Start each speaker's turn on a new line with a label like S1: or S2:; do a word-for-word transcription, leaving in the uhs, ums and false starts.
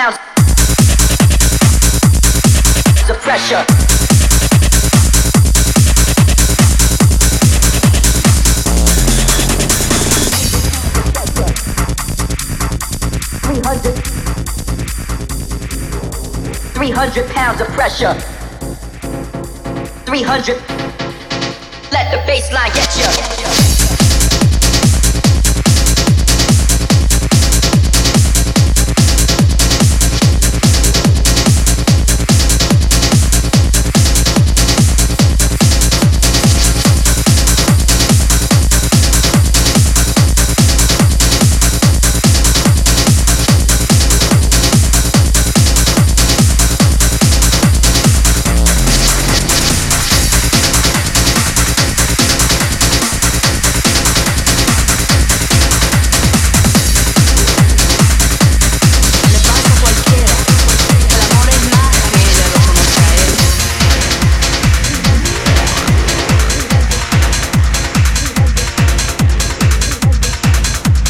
S1: pounds of pressure. three hundred three hundred pounds of pressure. three hundred. Let the baseline get you.